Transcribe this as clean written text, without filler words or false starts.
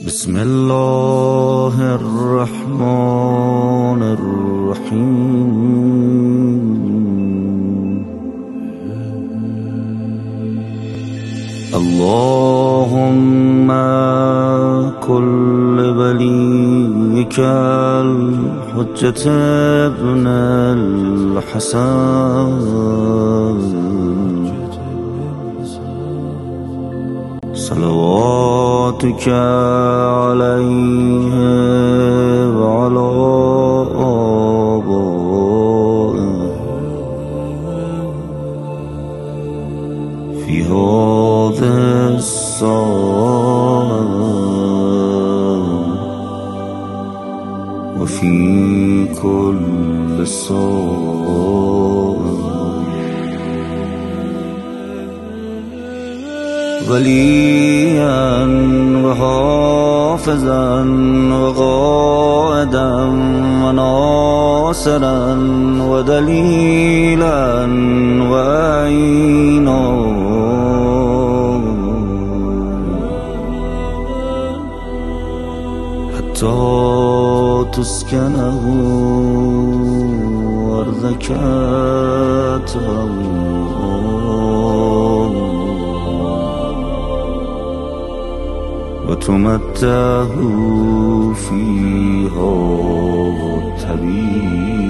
بسم الله الرحمن الرحيم. اللهم كل وليك الحجة ابن الحسن صلواتك عليه وعلى آبائه في هذه الساعة وفي كل ساعة وليا وحافظا وقائدا وناصرا ودليلا وعينا حتى تسكنه أرضك وتمتعه فيها طويلا